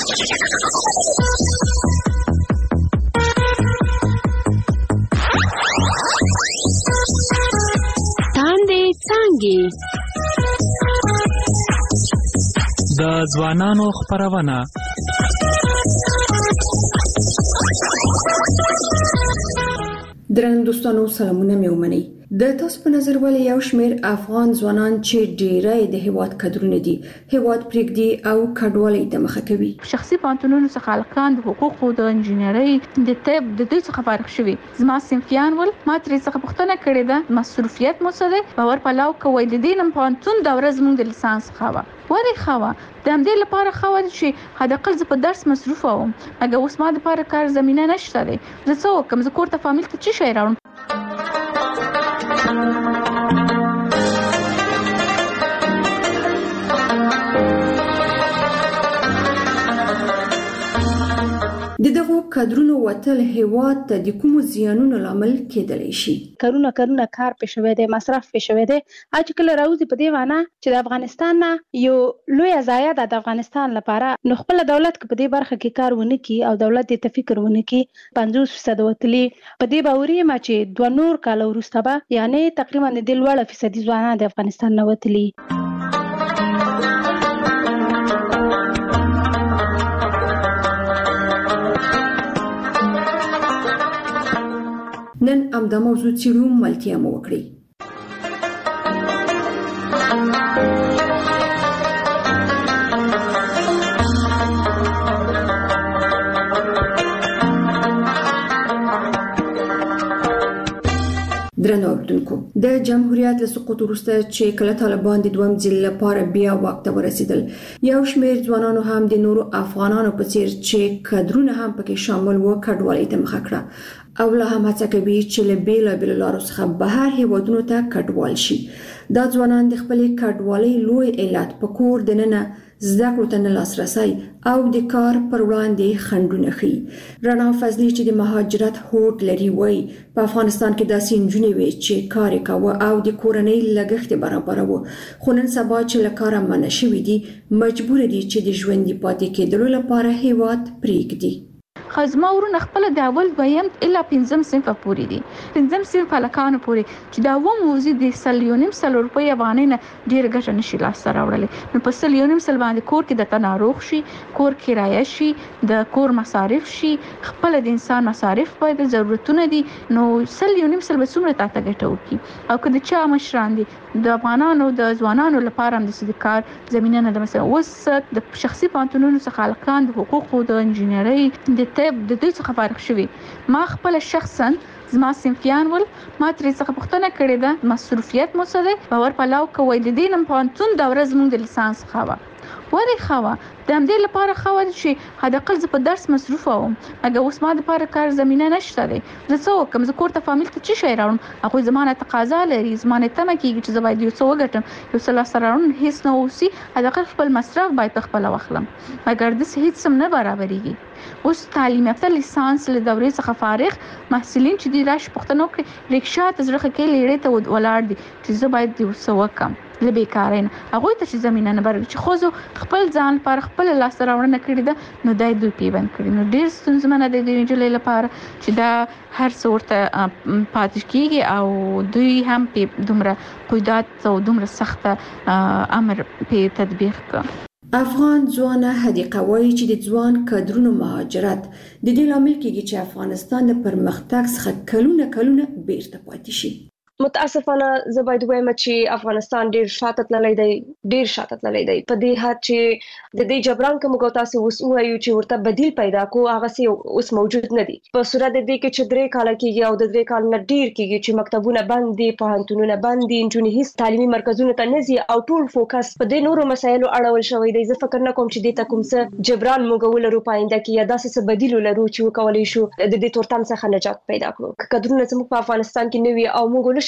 تاندې څانګې د ځوانانو خپرونه. درنو دوستانو سلامونه مې ومنئ. د تاسو په نظر ولې یو شمېر افغان ځوانان چې ډېری د هیواد قدرونه دي هیواد پرېږدي او کډوالۍ ته مخه کوي؟ شخصي پوهنتونونو څخه هلکان د حقوقو د انجینرۍ د طب د دوی څخه فارغ شوي. زما صنفیان ول ما ترې څخه پوښتنه کړې ده مصروفیت مو څه دی؟ باور پلاو کوئ د دې نن پوهنتون دوره زموږ د لیسانس ښه وه. ولې ښه وه؟ د همدې لپاره ښه وه چې حداقل زه په درس مصروفه وم. اګه اوس ما دپاره کار زمینه نشته دی. زه څه وکړم؟ زه کور ته فامیل ته څه شی راوړم؟ د دغو کادرونو وتل هیواد ته د کومو زیانونو لامل کېدلی شي؟ کارونه کار پې شوی دی، مصرف پې شوی دی. چې کله راوځي په دې معنی چې د افغانستان نه یو لوی ضایعه ده د افغانستان لپاره، نو خپل دولت که په دې برخه کې کار ونه کړي او دولت دې ته فکر ونه کړي 50% وتلي په دې باوري یم چې 2 نور کال وروسته به یعنی تقریبا د 10% ځوانان د افغانستان نه وتلي. نن همدا موضوع څیړو، ملتیا مو وکړئ. درنو اوریدونکو، د جمهوریت له سقوط وروسته چې کله طالبان د دویم ځل لپاره بیا واک ته ورسېدل، یو شمېر ځوانانو هم د نورو افغانانو په څېر چې کادرونه هم پکې شامل وو کډوالۍ ته مخه کړه او لا هم هڅه کوي چې له بیلابیلو لارو څخه بهر هیوادونو ته کډوال شي. دا ځوانان د خپلې کډوالۍ لوی علت په کور دننه زده کړو ته نه لاسرسی او د کار پر وړاندې خنډونه ښیي. رڼا فضلي چې د مهاجرت هوډ لري وایي په افغانستان کې داسې نجونې وې چې کار یې کاوه او د کورنۍ لګښت یې برابروه، خو نن سبا چې له کاره منع شوي دي مجبور دي چې د ژوندي پاتې کېدلو لپاره هیواد پرېږدي. خو زما ورونه خپل د اول دویم الا 5 صنفه پورې دي، 5 صنف هلکانو پورې چې دا و موزي د 1.5 روپۍ افغانۍ نه ډېره ګټه نشي لاسته راوړلی. نو په 1.5 باندې کور کې درته ناروغ شي، کور کرایه شي، د کور مصارف شي، خپل د انسان مصارف باید ضرورتونه دي، نو 1.5 به څومره تاته ګټه وکړي؟ او که د چا مشران دي د افغانانو د ځوانانو لپاره هم د کار زمینه نه ده. مثلا اوس د شخصي پوهنتونونو څخه هلکان د حقوقو د انجینرۍ د طب د دوی څخه فارغ شوي. ما خپل شخصا زما صنفیان ول ما ترې څخه پوښتنه کړې ده مصروفیت مو څه دی؟ باور پلاو کوئ د دې نن پوهنتون دوره زموږ د لیسانس ښه وه. ولې ښه وه؟ د همدې لپاره ښه وه چې حداقل زه په درس مصروفه وم. اګه اوس ما دپاره کار زمینه نشته دی. زه څه وکړم؟ زه کور ته فامیل ته څه شی راوړم؟ هغوی زما نه تقاضا لري، زما نه تمه کېږي چې زه باید یو څه وګټم، یو څه لاسته راوړم هېڅ نه اوسي. حداقل خپل مصرف باید په خپله واخلم، مګر داسې هېڅ هم نه برابرېږي. اوس تعلیم یافته لیسانس له دورې څخه فارغ محصلین چې دي راشي پوښتنه وکړي رکشا ته زړه ښه کوي لیړې ته ولاړ دي چې زه باید یو څه وکړم له بیکارۍ نه. هغوی ته چې زمینه نه برابرېږي چې ښځو خپل ځان لپاره خپله لاسته راوړنه کړې ده نو دا یې دوی پیبند کړي. نو ډېر ستونزمنه دی د نجلۍ لپاره چې دا هر څه ورته پاتې کېږي او دوی هم پې دومره قیودات او دومره سخته امر پې تطبیق کړه. افغان ځوانه حدیقه وایي چې د ځوان کادرونو مهاجرت د دې لامل کېږي چې افغانستان د پرمختګ څخه کلونه بیرته پاتې شي. متاسفانه زه باید ووایم چې افغانستان ډیر شاته تللی دی په دې حد چې د دې جبران که موږ تاسو اوس ووایو چې ورته بدیل پیدا کو هغسې اوس موجود نه دي. په صورت د دې کې چې 3 کاله کېږي او د 3 کال نه ډیر کېږي چې مکتبونه بند دي، پوهنتونونه بند دي، نجونې هېڅ تعلیمي مرکزونو ته نه ځي او ټول فوکس په دې نورو مسایلو اړول شوی دی. زه فکر نه کوم چې دې ته کوم څه جبران موږ ولرو په آینده کې یا داسې څه بدیل ولرو چې وکولی شو د دې تورتم څخه نجات پیدا کړو. که کدرونه زموږ په افغانستان کې نه وي او موږ ونه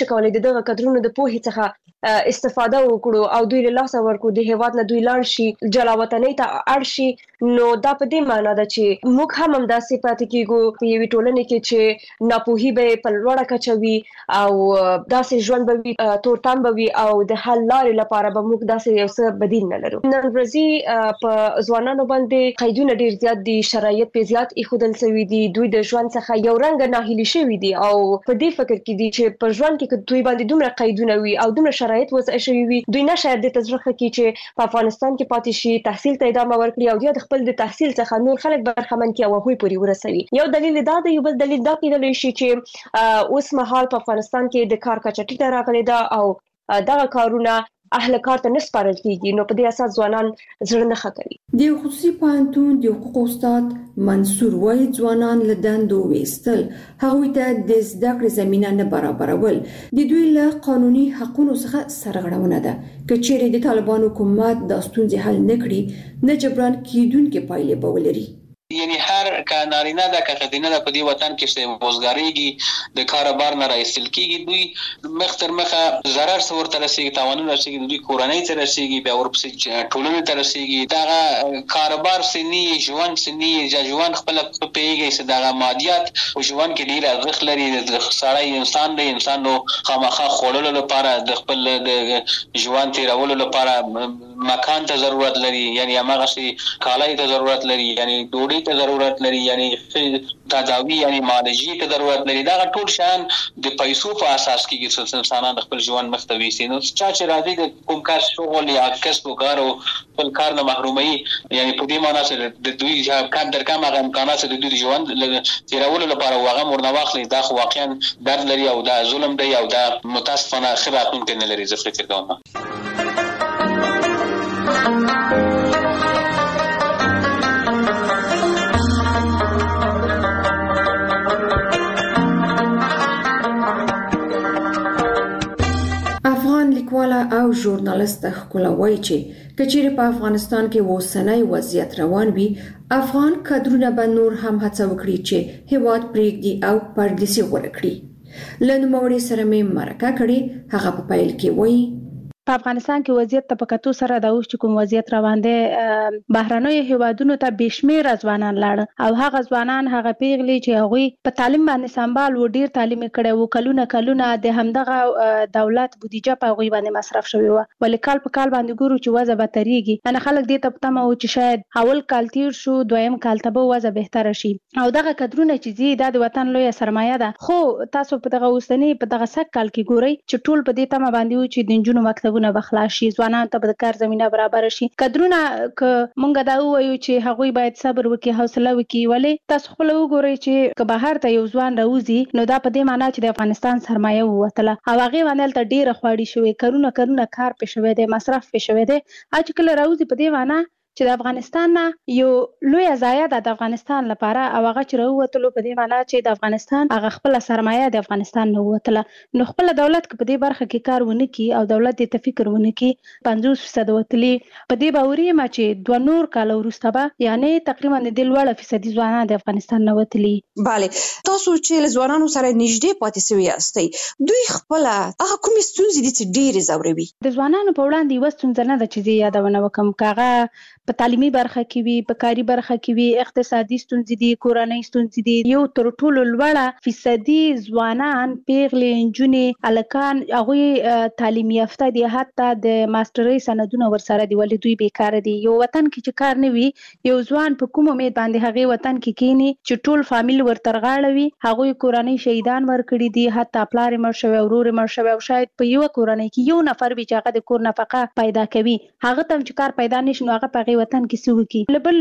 نشي کولای دغه کډرونو د پوهې څخه استفاده وکړو او دوی له لاسه ورکړو د هیواد نه دوی لاړ شي جلا وطنۍ ته اړ شي نو دا په دې معنی ده چې موږ هم همداسې پاتې کیږو په یوې ټولنې کې چې ناپوهي به په لوړه کچه وي او داسې ژوند به وي تورتم به وي او د حل لارې لپاره به موږ داسې یو څه بدیل نه لرو. نن ورځې په ځوانانو باندې قیدونه ډیر زیات دي شرایط په زیات ایښودل شوي دي دوی د ژوند څخه یو رنګ ناهیلي شوي دي او په دې فکر کې دي چې په ژوند کې دوی باندې دومره قیدونه وي او دومره شرایط وضع شوي وي دوی نه شاید د تجربه کې چې په افغانستان کې پاتې شي تحصیل ته ادامه ورکړي او د خپل د تحصیل څخه نور خلک برخمن کړي او هغوی پورې ورسوي. یو دلیل دا دی یو بل دلیل دا کېدلی شي چې اوس مهال په افغانستان کې د کار کچه ټیټه راغلې ده او دغه کارونه اهل کار ته نه سپارل کیږي نو په دې اساس ځوانان زړه نه ښه کوي. د خصوصي پوهنتون د حقوقو استاد منصور وایي ځوانان له دندو ویستل هغوی ته د زده کړې زمینه نه برابرول د دوی له قانوني حقوقو څخه سرغړونه ده که چیرې د طالبانو حکومت د ستونزې حل نه کړي نه جبران کیدونکې پایلې به ولري. یعنی هر کا نارینه ده که خدینه ده په دې وطن کې چې وزګاریږي د کار بار نه راایستل کیږي دوی مخ تر مخه ضرر څور تر رسیږي تاوانونه رسیږي دوی کورنۍ ته رسیږي بیا ورپسې ټولنې ته رسیږي دا کاروبار سني ژوند سني ژوند خپل پیږي چې دا مادیات او ژوند کې ډیر ارزښت لري د سړی انسان دی انسان نو خامخا خورلو لپاره د خپل د ژوند تیرولو لپاره مکان ته ضرورت لري یعنی هغه شي کالای ته ضرورت لري یعنی ډوډۍ ته ضرورت لري یعنی تداوی یعنی معالجې ته ضرورت لري دا ټول شان د پیسو په اساس کې چې انسانان خپل ژوند مختوي سي نو چې راځي د کوم کار شغل یا کسب و کار او خپل کار نه محرومي یعنی په دې معنی چې د دوی کار در کوم هغه امکانات د دوی ژوند تیرولو لپاره هغه مرنه واخلي دا خو واقعا درد لري او دا ظلم دی او دا متاسفانه خبراتون کې نه لري زه فکر کوم. لیکواله او ژورنالیست ښکلا وایي چې کچېرې په افغانستان کې اوسنی وضعیت روان وي افغان کډرونه به نور هم هڅه وکړي چې هیواد پرېږدي او پردیسي غوره کړي. له نوموړي سره مې مرکه کړې هغه په پیل کې وایي په افغانستان کې وضعیت ته په کتو سره د اوس کوم وضعیت روان دی بهرنیو هیوادونو ته بشمیره ځوانان لاړ او هغه ځوانان هغه پیغلي چې هغه په تعلیم باندې سمبال و ډیر تعلیم کړي وو کلونه د همدغه دولت بودیجه په غوي باندې مصرف شوی و ولې کال په کال باندې ګورو چې وضع به تریږي انا خلک دې ته پته مو چې شاید اول کال تیر شو دویم کال ته به وضع بهتر شي او دغه کډرونه چې د وطن لوی سرمایه ده خو تاسو په دغه اوسنی په دغه سک کال کې ګورئ چې ټول په دې تمه باندې و چې د جنونو مکتب ونه بخلاص شي ځوانان ته د کار زمينه برابر شي کډرونه ک مونږ دا وایو چې هغوی باید صبر وکړي حوصله وکړي ولې تاسو خپل وګورئ چې که بهر ته یو ځوان راوځي نو دا په دې معنی چې د افغانستان سرمایه ووتله او هغه باندې ته ډیره خواړی شوی کارونه کار پېښوي دی مصرف پېښوي دی اج کله راوځي په دې معنی چې د افغانستان نه یو لوی ضایع د افغانستان لپاره او هغه چې راووتلو په دې معنی چې د افغانستان هغه خپل سرمایه د افغانستان نه ووتله نو خپل دولت په دې برخه کې کار ونه کړي او دولت دې تفکر ونه کړي 50% وتلی په دې باوري ما چې دوه نور کال وروسته به یعنی تقریبا د لوړ فیصدي ځوانان د افغانستان نه وتلی. bale تاسو چې ځوانانو سره نږدې پاتې شوی یاستئ دوی خپل هغه کوم ستونزې دي چې ډېر زوروي د ځوانانو په وړاندې یو ستونزه نه ده چې یادونه وکم کاغه په تعلیمي برخه کې وي په کاري برخه کې وي اقتصادي ستونزې دي کورنۍ ستونزې دي یو تر ټولو لوړه فیصدي ځوانان پیغلې نجونې الکان هغه تعلیم یافته دي حتی د ماسترۍ سندونه ورسره دي ولې دوی بیکاره دي یو وطن کې چې کار نه وي یو ځوان په کوم امید باندې هغه وطن کې کینی چې ټول فامیل ورترغاړه وي هغه کورنۍ شهیدان ورکړي دي حتی پلار مړ شوی ورور مړ شوی او شاید په یو کورنۍ کې یو نفر وي چې هغه د کور نفقه پیدا کوي هغه تم چې کار پیدا نشي نو هغه په وطن کې سوګي لبل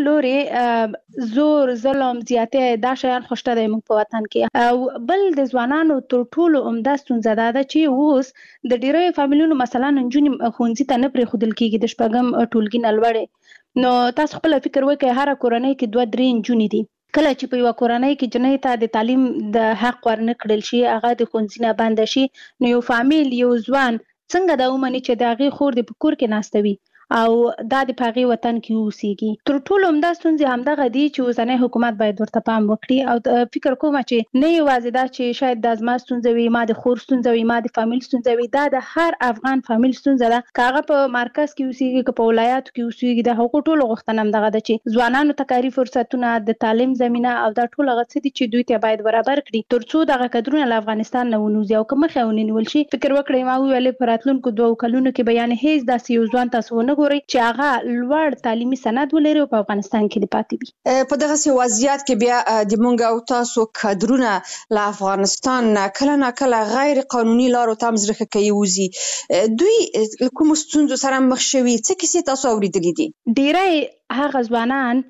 لوري زور ظلم زیاته دا شیان خوشته دی موږ په وطن کې او بل د ځوانانو تر ټولو عمده ستونزه ده چې اوس د ډیرو فامیلونو مثلا نجونې خونځي ته نه پرې خودل کېږي د شپږم ټولګي نه لوړې نو تاسو خپل فکر وکړئ هر کورنۍ کې 2-3 نجونې دي کله چې په یو کورنۍ کې جنۍ ته د تعلیم د حق ورنه کړل شي هغه د خونځي نه بند شي نو یو فامیل یو ځوان څنګه دا ومني چې د هغه خور د پکور کې ناستوي او دا د پاغي وطن کې اوسېږي. تر ټولو همدا ستونزې همدغه دي چې اوسنی حکومت باید ورته پام وکړي او فکر کوم چې نه یوازې دا چې شاید د ازما ستونزه وي، ما د خور ستونزه وي، ما د فامیل ستونزه وي، دا د هر افغان فامیل ستونزه ده، که هغه په مرکز کې اوسېږي که په ولایاتو کې اوسېږي. د هغو ټولو غوښتنه همدغه ده چې ځوانانو ته کاري فرصتونه، د تعلیم زمینه او دا ټول هغه څه دي چې دوی ته باید برابر کړي تر څو دغه کډرونه له افغانستان نه ونوځي او که مخه ونیول شي. فکر وکړئ ما ویلې په راتلونکو 2 کلونو کې به یعنې هیڅ داسې یو ځوان تاسو ونه ګورئ چې هغه لوړ تعلیمي سند ولري او په افغانستان کې دې پاتې وي. په دغه وضعیت کې بیا د مونږ او تاسو کډرونه له افغانستان کله نه کله غیر قانوني لارو ته مزرخه کوي وزي. دوی کوم ستونزو سره مخ شوي؟ څه کیسې تاسو اوریدلې دي؟ ډیری هغه ځوانان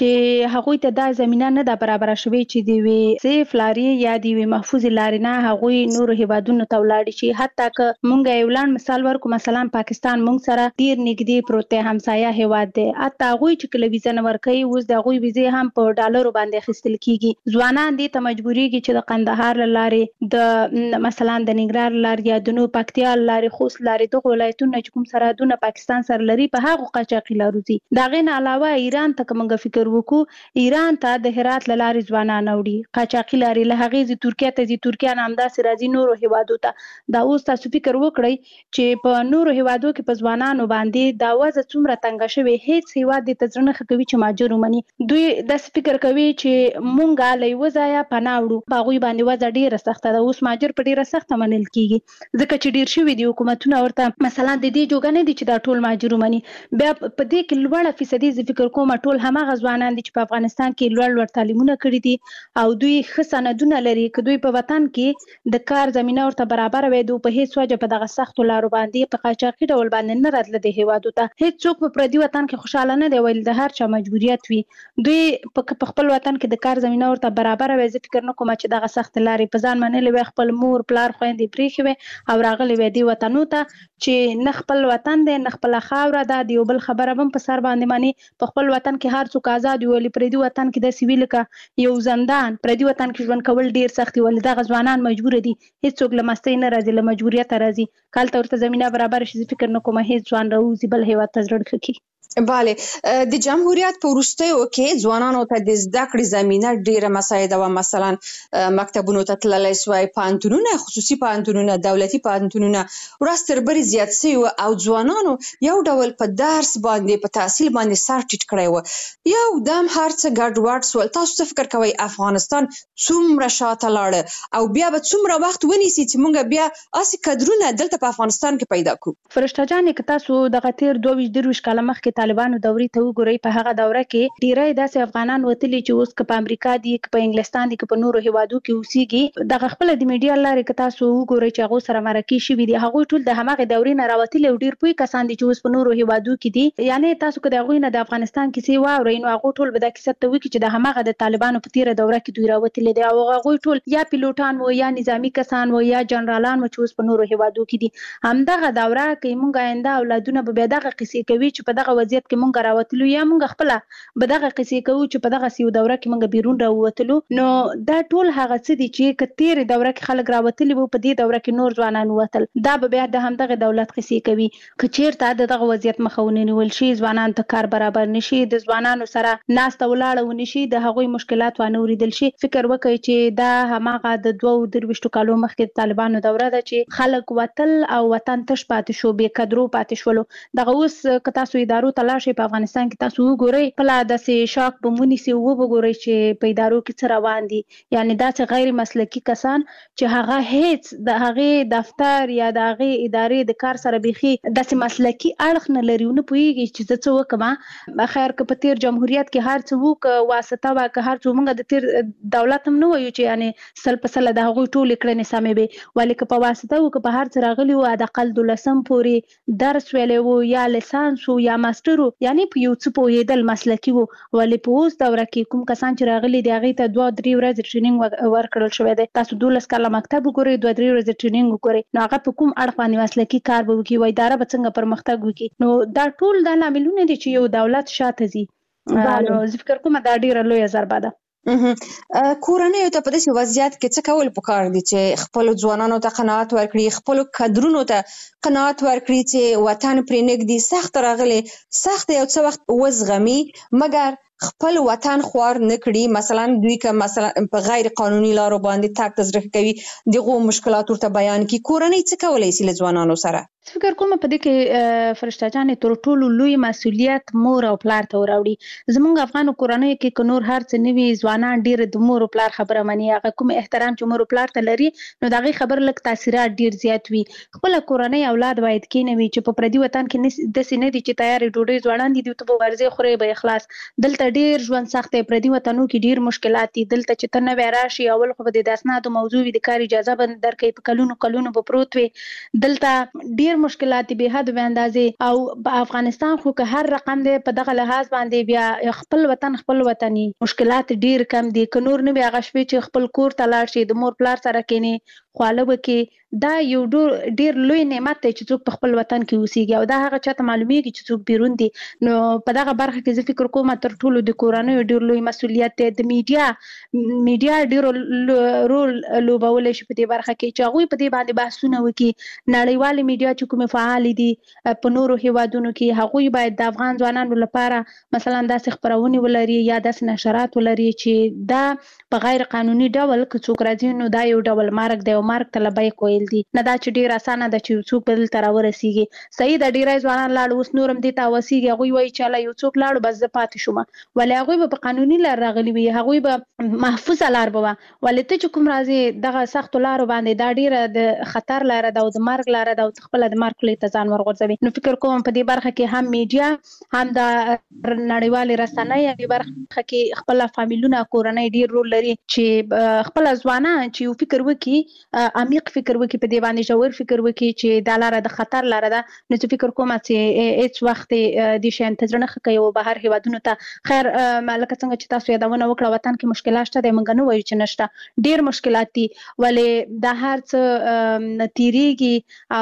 چې هغوی ته دا زمینه نه ده برابره شوې چې د یوې سیف لارې یا د یوې محفوظې لارې نه هغوی نورو هیوادونو ته ولاړ شي. حتی که مونږ یو لاند مثال ورکو، مثلا پاکستان مونږ سره ډیر نږدې پروت دی، همسایه هیواد دی. حتی هغوی چې کله ویزه نه ورکوي اوس د هغوی ویزې هم په ډالرو باندې اخیستل کیږي. ځوانان دې ته مجبوریږي چې د قندهار له لارې، د مثلا د ننګرهار له لارې یا د نو پکتیا له لارې، خوست لارې، دغه ولایتونه چې کوم سرحدونه پاکستان سره لري په هغو قاچاقي لارو ځي. د هغې نه علاوه ایران ته که مونږ فکر وکړو، ایران ته د هرات له لارې ځوانان وړي، قاچاقي لارې، له هغې ځي ترکیه ته ځي، ترکیه نه همداسې راځي نورو هیوادو ته. دا اوس تاسو فکر وکړئ چې په نورو هیوادو کې په ځوانانو باندې دا وضع څومره تنګه شوې. هیڅ هیواد دې ته زړه نه ښه کوي چې مهاجر ومني. دوی داسې فکر کوي چې مونږ له یوه ځایه پناه وړو، په هغوی باندې وضع ډېره سخته ده. اوس مهاجر په ډېره سخته منل کېږي ځکه چې ډېر شوي دي حکومتونه ورته مثلا د دې جوګه نه دي چې دا ټول مهاجر ومني. بیا په دې کې لوړه فیصدي زه فکر کوم ټول هماغه ځوانان دي چې په افغانستان کې لوړ تعلیمونه کړي دي او دوی ښه سندونه لري. که دوی په وطن کې د کار زمینه ورته برابر وي، دوی په هیڅ وجه په دغه سختو لارو باندې په قاچاقي ډول باندې نه راتله د هیوادو ته. هیڅوک په پردي وطن کې خوشاله نه دی، ویل د هر چا مجبوریت وي. دوی په خپل وطن کې د کار زمینه ورته برابر وي. زه فکر نه کوم چې دغه سخت لارې په ځان منلې وي، خپل مور پلار خویندې پرېښې وي او راغلي وي دې وطنو ته چې نه خپل وطن دی نه خپله خاوره ده. د یو بل خبره هم په سر باندې مني. په خپل وطن کې هر څوک آزاد وي، ولې پردي وطن کې داسې وي لکه یو زندان. پردي وطن کې ژوند کول ډیر سخت دي، ولې دغه ځوانان مجبور دي. هیڅوک له مستۍ نه راځي، له مجبوریته راځي. کله ته ورته زمینه برابر شي، زه فکر نه کوم هیڅ ځوان راوځي بل هیواد ته زړه ښه کړي. بله، د جمهوریت په وروستیو کې ځوانانو ته د زده کړې زمینه ډیره مساعده وه. مثلا مکتبونو ته تللی سوای، پوهنتونونه، خصوصي پوهنتونونه، دولتي پوهنتونونه ورځ تر بلې زیات سوي وو او ځوانانو یو ډول په درس باندې، په تحصیل باندې سر ټیټ کړی و. یو دم هر څه ګډوډ سول. تاسو څه فکر کوئ افغانستان څومره شاته لاړه او بیا به څومره وخت ونیسي چې موږ بیا اسې کډرونه دلته په افغانستان کې پیدا کړو؟ فرشته جانې که تاسو دغه تیر 22-23 کاله مخکې طالبانو دورې ته وګورئ، په هغه دوره کې ډیری داسې افغانان وتلي چې اوس که په امریکا دي، که په انګلستان دي، که په نورو هیوادو کې اوسېږي. دغه خپله د میډیا لارې که تاسو وګورئ چې هغو سره مرکې شوي دي، هغوی ټول د هماغې دورې نه راوتلي او ډېر پوه کسان دي چې اوس په نورو هیوادو کې دي. یعنې تاسو که د هغوی نه د افغانستان کیسې واورئ نو هغوی ټول به دا کیسه ته وکړي چې د هماغه د طالبانو په تېره دوره کې دوی راوتلي دي او هغوی ټول یا پیلوټان وو یا نظامي کسان وو یا جنرالان وو چې اوس په نورو هیوادو کې دي. همدغه دوره کې موږ آینده اولادونه به بیا دغه کیسې کوي چې په دغه وضعیت کې موږ راوتلو، یا موږ خپله به دغه کیسې کوو چې په دغسې یو دوره کې موږ بیرون راووتلو. نو دا ټول هغه څه دي چې که تېرې دوره کې خلک راوتلي وو، په دې دوره کې نور ځوانان ووتل، دا به بیا د همدغه دولت کیسې کوي. که چېرته د دغه وضعیت مخه ونیول شي، ځوانانو ته کار برابر نشي، د ځوانانو سره ناسته ولاړه ونه شي، د هغوی مشکلات وانه اورېدل شي، فکر وکړئ چې دا هماغه د 22-23 کالو مخکې د طالبانو دوره ده چې خلک وتل او وطن تش پاتې شو، بې قدرو پاتې شولو. دغه اوس که تاسو ادارو ته لاړ شئ په افغانستان کې تاسو وګورئ، کله داسې شاک به ونیسي او وګورئ چې په ادارو کې څه روان دي. یعنې داسې غیر مسلکي کسان چې هغه هیڅ د هغې دفتر یا د هغې ادارې د کار سره بیخي داسې مسلکي اړخ نه لري، ونه پوهېږي چې زه څه وکړم. خیر که په تېر جمهوریت کې هر څه وو، که واسطه وه، که هر څه، موږ د تېر دولت هم نه وایو چې یعنې 100% د هغوی ټولې کړنې سمې وې، ولې که په واسطه وو، که په هر څه راغلي وو، حداقل 12 پورې درس ویلی وو یا لیسانس وو یا ماسټر وو، یعنې په یو څه پوهېدل مسلکي وو. ولې په اوس دوره کې کوم کسان چې راغلي دي هغې ته 2-3 ورځې ټریننګ ورکړل شوی دی. تاسو 12 کاله مکتب وګورئ، 2-3 ورځې ټریننګ وګورئ، نو هغه په کوم اړخ باندې مسلکي کار به وکړي، و اداره به څنګه پرمختګ وکړي. نو دا ټول دا لاملونه دي چې یو دولت شاته ځي. نو زه فکر کوم دا ډېره لویه ضربه ده. کورنۍ ته په داسې وضعیت کې څه کول پکار دي چې خپل ځوانانو ته قناعت ورکړي، خپل کادرونو ته قناعت ورکړي چې وطن پرې نږدې سخت راغلي، سخت یو څه وخت وزغمي مګر خپل وطن خوار نه کړي. مثلا دوی که مثلا په غیر قانوني لارو باندې تګ تزریق کوي دغه مشکلات ورته بیان کړي. کورنۍ څه کولای شي له ځوانانو سره؟ فکر کوم په دې کې فرشته جانې تر ټولو لوی مسؤلیت مور او پلار ته وراوړي. زمونږ افغان کورنۍ کې که نور هر څه نوي ځوانان ډیر د مور او پلار خبره مني، هغه کوم احترام چې مور او پلار ته لري نو دغه خبر لک تاثیرات ډیر زیات وي. خپل کورنۍ اولاد باید کینوي چې په پردي وطن کې داسې نه دي چې تیار ډوډۍ ځوانان دي ته په ورځي خوري به اخلاص. دلته ډیر ژوند سخت دی، پردي وطنو کې ډیر مشکلات دي. دلته چې ته نه راشي اول خو د اسنادو موضوع د کار اجازه بند درکې په کلونو په پروت وي. دلته ډیر مشکلات به حد به اندازې او په افغانستان خو که هر رقم دی په دغه لحاظ باندې بیا خپل وطني مشکلات ډیر کم دي. که نور نه بیا غشوي چې خپل کور ته لاړ شي د مور پلار سره کینی خواله وکي، دا یو ډیر لوی نعمت دی چې څوک په خپل وطن کې اوسېږي او دا هغه چاته معلومیږي چې څوک بیرون دي. نو په دغه برخه کې زه فکر کوم تر ټولو د کورنۍ ډیر لوی مسؤلیت دی. د میډیا ډیر رول لوبولی شي په دې برخه کې چې هغوی په دې باندې بحثونه وکړي. نړیوال میډیا چې کومې فعال دي په نورو هیوادونو کې هغوی باید د افغان ځوانانو لپاره مثلا داسې خپرونې ولري یا داسې نشرات ولري چې دا په غیر قانوني ډول که څوک راځي نو دا یو ډول مرګ دی او مرګ ته لبیک ویل دي. نه دا چې ډیر اسانه ده چې څوک بدل تر ورسیږي. صحیح ده ډیرای ځوانان لاړ اوس نورم دي ته وسیږي، هغوی وایي چې الله یو څوک لاړ بس زه پاتې شوم، ولې هغوی به په قانوني لار راغلي وي، هغوی به محفوظه لار به ولې ته چې کوم راځي دغه سخت لارو باندې دا ډیره د خطر لار ده او د مرګ لار ده او خپل د مرګ له تزان ورغورځوي. نو فکر کوم په دې برخه کې هم میډیا هم د نړیوال رسنۍ په برخه کې خپل فامیلونه کورنۍ ډیر رول لري چې خپل ځوانان چې یو فکر وکړي، عمیق فکر وکړي، په دې باندې ژور فکر وکړي چې دا لاره د خطر لاره ده. نو چې فکر کوم چې هیڅ وخت د شي انتظار نه کوي او بهر هیوادونو ته خیر مالک څنګه چې تاسو یادونه وکړه وطن کې مشکلات شته، موږ نه وایو چې نشته، ډیر مشکلات دي ولې دا هر څه تیریږي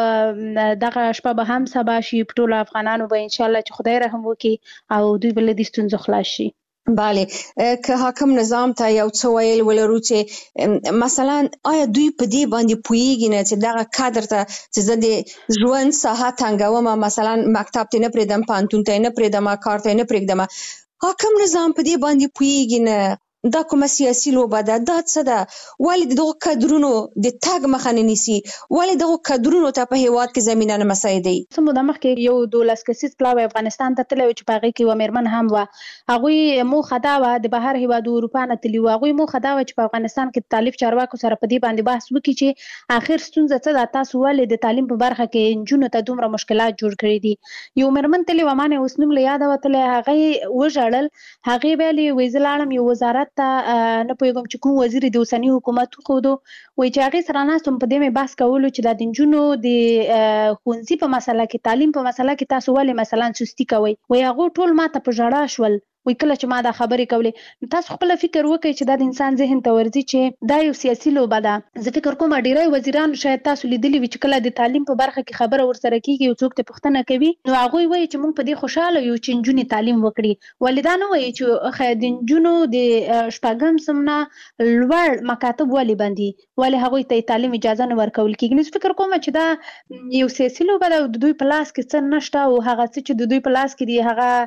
او دغه شپه به هم سبا شي په ټول افغانانو به ان شاء الله چې خدای رحم وکړي او دوی بل د ستونزو خلاص شي. بله، که حاکم نظام ته یو څه ویل ولرو چې مثلا آیا دوی په دې باندې پوهیږي نه چې دغه کادر ته چې زه د ژوند ساحه تنګوم، مثلا مکتب ته نه پرېږدم، پوهنتون ته نه پرېږدم، کار ته نه پرېږدم، حاکم نظام په دې باندې پوهیږي نه دا کومه سیاسي لوبه ده، دا څه ده، ولې دغه کادرونو د تګ مخه نه نیسي، ولې دغه کادرونو ته په هیواد کې زمینه نه مساعدوي. څه موده مخکې یو 12 کسیز پلاوی افغانستان ته تللی چې په هغې کې یوه مېرمن هم وه، هغوی موخه دا وه د بهر هیوادو اروپا نه تللي وو، هغوی موخه دا وه چې په افغانستان کې د تعلیم چارواکو سره په دې باندې بحث وکړي چې آخر ستونزه څه ده، تاسو ولې د تعلیم په برخه کې نجونو ته دومره مشکلات جوړ کړي دي. یو مېرمن تللې وه، ما نه اوس نوم له یاده وتلی، هغې وژړل، هغې ویلې وایي زه لاړم یو وزارت ته نه پوهېږم چې کوم وزیر د اوسني حکومت وښودو، وایي چې هغې سره ناست وم په دې مې بحث کولو چې دا د نجونو د ښوونځي په مسله کې تعلیم په مسله کې تاسو ولې مثلا سستي کوئ، وایي هغو ټول ما ته په ژړا شول، وایي کله چې ما دا خبرې کولې. تاسو خپله فکر وکړئ چې دا د انسان ذهن ته ورځي چې دا یو سیاسي لوبه ده. زه فکر کوم ډیری وزیران شاید تاسو لیدلي وي چې کله د تعلیم په برخه کې خبره ورسره کېږي یو څوک ته پوښتنه کوي نو هغوی وایي چې موږ په دې خوشحاله یو چې نجونې تعلیم وکړي، ولې دا نه وایي چې د نجونو د شپږم صنف نه لوړ مکاتب ولې بندي، ولې هغوی ته تعلیم اجازه نه ورکول کېږي. نو فکر کوم چې دا یو سیاسي لوبه ده او د دوی په لاس کې څه نشته او هغه څه چې د دوی په لاس کې دي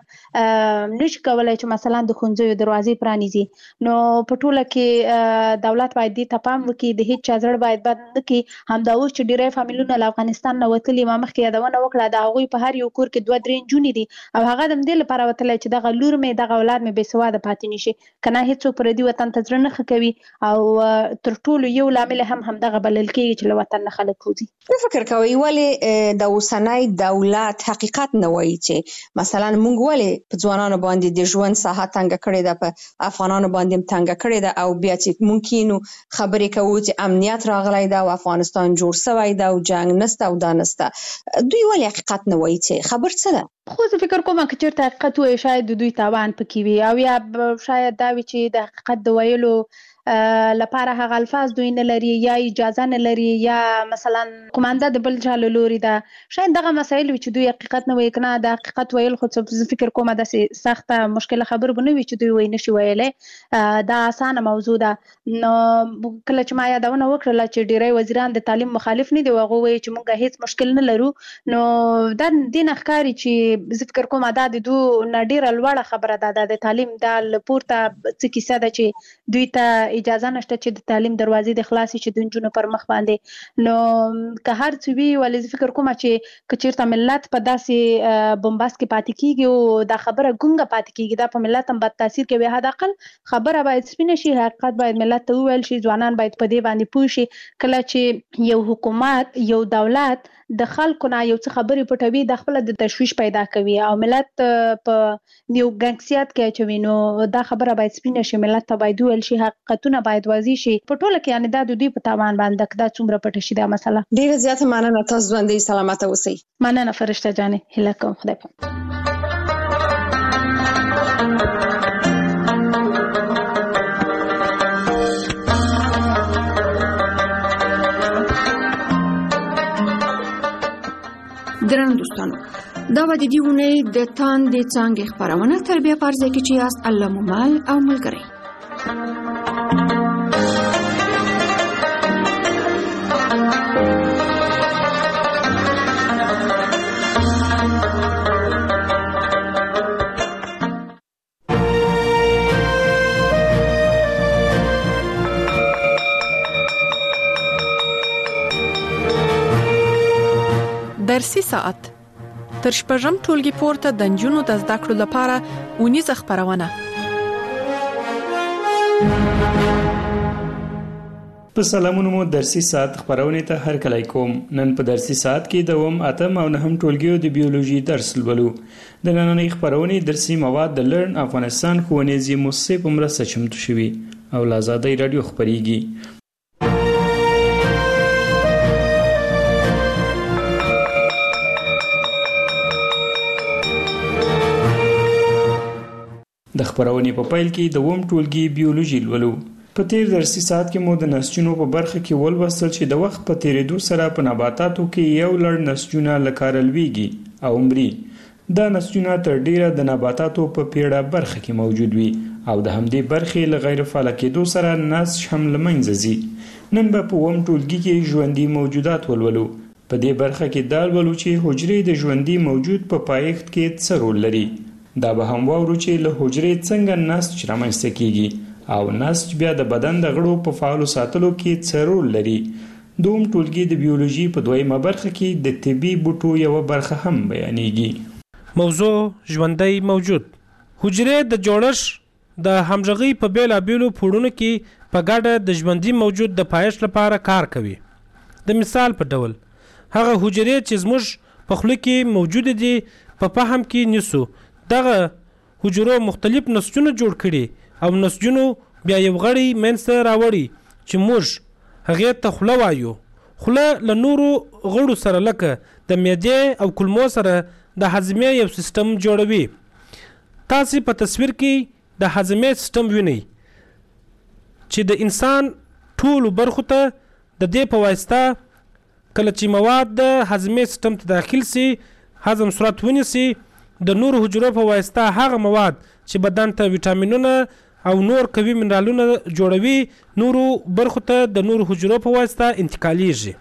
هغه نشي کولی چې مثلا د ښوونځیو دروازې پرانیزي. نو په ټوله کې دولت باید دې ته پام وکړي، د هېڅ چا زړه باید بد نه کړي. همدا اوس چې ډېری فامیلونه له افغانستان نه وتلي، ما مخکې یادونه وکړه د هغوی په هر یو کور کې 2-3 نجونې دي او هغه د همدې لپاره وتلی چې دغه لور مې دغه اولاد مې بې سواده پاتې نه شي، که نه هېڅوک پردي وطن ته زړه نه ښه کوي او تر ټولو یو لامل هم همدغه بلل کېږي چې له وطن نه خلک وځي. څه فکر کوئ ولې د اوسنی دولت حقیقت نه وایي چې مثلا موږ ولې په ځوانانو باندې د ژوند ساحه تنګه کړې ده، په افغانانو باندې هم تنګه کړې ده او بیا چې ممکنو خبرې کوو چې امنیت راغلی ده او افغانستان جوړ شوی ده او جنګ نسته او دا نسته، دوی ولې حقیقت نه وایي چې خبر څه ده؟ خو زه فکر کوم که چېرته حقیقت وایي شاید د دوی تاوان پکې وي او یا شاید دا وي چې د حقیقت د ویلو لپاره هغه الفاظ دوی نه لري یا اجازه نه لري یا مثلا کومانده د بل چا له لوري ده شاید دغه مسایل چې دوی حقیقت نه وایي کنه د حقیقت ویل خو څه فکر کوم د سخته مشکله خبر بنوي چې دوی وایي نشي ویلې دا اسانه موضوع ده نو کله چې ما یادونه وکړه چې ډیری وزیران د تعلیم مخالف نه دي هغه وایي چې موږ هیڅ مشکل نه لرو نو دا دین ښکاری چې زه فکر کوم دا د دوه نډیره لوړه خبره ده د تعلیم د لپورته څه کیسه ده چې دوی ته اجازه نشته چې د تعلیم دروازې د خلاصي چې د نجونو پر مخ باندې نو که هر څه وی ولې فکر کوم چې کچیرته ملت په داسې بمباست کې پاتې کیږي او دا خبره ګونګه پاتې کیږي دا په ملت هم بد تاثیر کوي حد اقل خبره باید سپینه شي حقیقت باید ملت ته وویل شي ځوانان باید په دې باندې پوه شي کله چې یو حکومت یو دولت د خلکو نه یو څه خبرې پټوي د خپل د تشویش پیدا کوي او ملت په یو ګنګسیات کې اچوي نو دا خبره باید سپینه شي ملت ته باید ویل شي حقیقتونه باید واضح شي په ټوله کې یعنی دا د دوی په تاوان باندې دا څومره پټه شي دا مسله ډیره زیاته مننه تاسو باندې سلامت اوسئ مننه فرشته جانې هیله کوم خدای پاک درنو دوستانو دا و د دې اونۍ د تاندې څانګې خپرونه تر بیا په ځای کې چې یاست الله مو مل او ملګری درسي ساعت تر شپږم ټولګي پورته د نجونو د زده کړو لپاره اونیزه خپرونه په سلامونو مو درسي ساعت خپرونه ته هر کله کوم نن په درسي ساعت کې دوم اتم او نهم ټولګیو د بیولوژي درس لولو د نننۍ خپرونې درسي مواد د لرن افغانستان ښوونیزې مؤسسې په مرسته چمتو شوي او له آزادۍ رادیو خپرېږي د خبرونې په پیل کې د ووم ټولګي بیولوژي لولو په تیر درسي ساعت کې مو د نسجونو په برخه کې ولوستل چې د وخت په تیریدو سره په نباتاتو کې یو لړ نسجونه لکاره لویږي او مري دا نسجونه تر ډیره د نباتاتو په پیړه برخه کې موجود وي او د همدې برخې له غیر فعال کېدو سره نسج هم له منځه ځي نن به په ووم ټولګي کې ژوندي موجودات ولولو په دې برخه کې دا ولولو چې حجرې د ژوندي موجود په پایښت کې څه رول لري دا به هم واورو چې له حجرې څنګه نسج رامنځته کیږي او نسج بیا د بدن د غړو په فعالو ساتلو کې څه رول لري دوم ټولګي د بیولوژي په دویمه برخه کې د طبي بوټو یو برخه هم بیانېږي موضوع ژوندی موجود حجرې د جوړښت د همغږي په بیلابیلو پوړونو کې په ګډه د ژوندي موجود د پایښت لپاره کار کوي د مثال په ډول هغه حجرې چې زموږ په خوله کې موجود دي په فهم کې نیسو دغه حجرو مختلف نسجونه جوړ کړي او نسجونو بیا یو غړی منځته راوړي چې موږ هغه ته خوله وایو خوله له نورو غړو سره لکه د معدې او کولمو سره د هضمې یو سیستم جوړوي تاسو په تصویر کې د هضمې سیستم وینئ چې د انسان ټول برخو ته د دې په واسطه کله چې مواد د هضمې سیستم ته داخل سي هضم صورت ونیسي د نور حجرو په واسطه هغه مواد چې بدن ته ویټامینونه او نور قوي منرالونه جوړوي نورو برخو ته د نور حجرو په واسطه انتقالیږي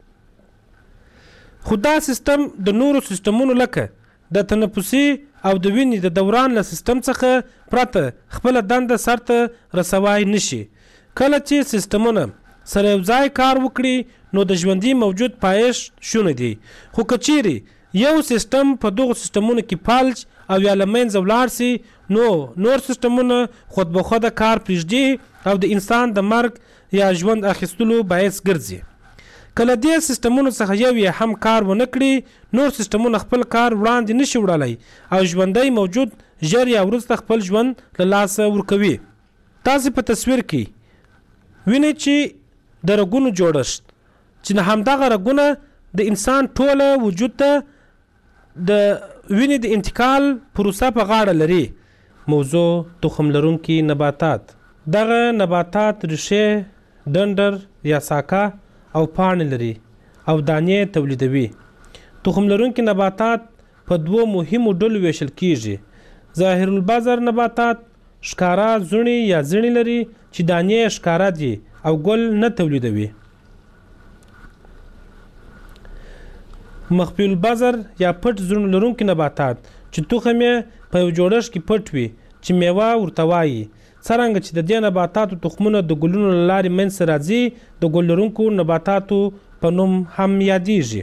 خو دا سیستم د نورو سیستمونو لکه د تنفسي او د وینې د دوران له سیستم څخه پرته خپل دنده سرته رسوای نشي کله چې سیستمونه سره یو ځای کار وکړي نو د ژوندي موجود پایښت شونه دي خو کچيري یو سیستم په دغه سیستمونو کې فالج او یا لمنځه ولاړ سي نور سیستمونه خود به خود کار پرېږدي او د انسان د مرګ یا ژوند اخیستلو باعث ګرځي کله دې سیستمونو څخه یو یې هم کار ونه کړي نور سیستمونه خپل کار وړاندې نشي وړلای او ژوندی موجود ژر یا وروسته خپل ژوند له لاسه ورکوي تاسو په تصویر کې وینئ چې د رګونو جوړښت چې همدغه رګونه د انسان ټوله وجود ته د وینې د انتقال پروسه په غاړه لري موضوع تخم لرونکي نباتات دغه نباتات ریښې، ډنډر یا ساکه او پاڼې لري او دانې تولیدوي. تخم لرونکي نباتات په دوو مهمو ډلو ویشل کیږي. ظاهر البذر نباتات ښکارا زړي یا زړي لري چې دانې ښکارا دي او ګل نه تولیدوي. مخفي البذر یا پټ زړي لرونکي نباتات چې تخم یې په یو جوړښت کې پټ وي چې میوه ورته وایي. څرنګه چې د دې نباتاتو تخمونه د ګلونو له لارې منځته راځي د ګل لرونکو نباتاتو په نوم هم یادیږي.